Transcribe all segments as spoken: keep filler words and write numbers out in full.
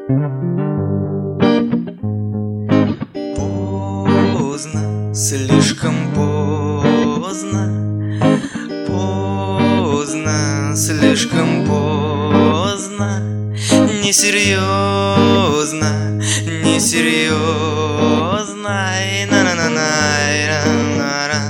Поздно, слишком поздно, поздно, слишком поздно, несерьезно, несерьезно, и на-на-на-на-на-на-на.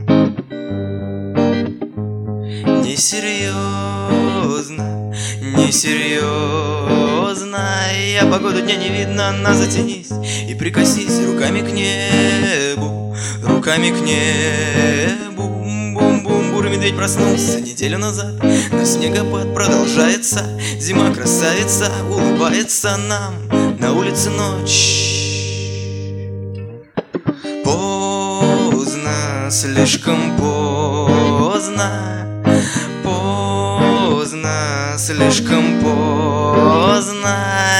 Несерьезно, несерьезно, я погоду дня не видно, на затянись и прикоснись руками к небу, руками к небу. Бум-бум-бур, медведь проснулся неделю назад, но снегопад продолжается. Зима красавица улыбается нам, на улице ночь. Поздно, слишком поздно, поздно, слишком поздно.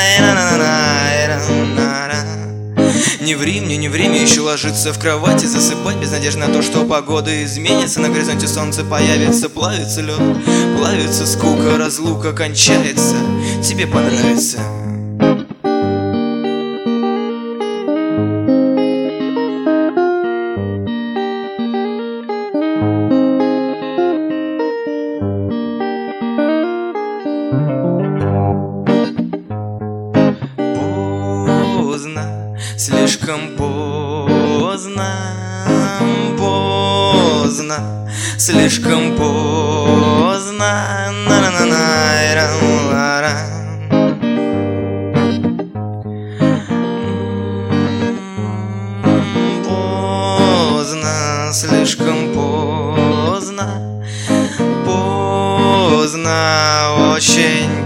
Не время, не время еще ложиться в кровати, засыпать без надежды на то, что погода изменится. На горизонте солнце появится, плавится лед, плавится скука, разлука кончается. Тебе понравится. Поздно, слишком поздно, поздно, слишком поздно, на-на-на-на-ра-ра-ра. Поздно, слишком поздно, поздно, очень.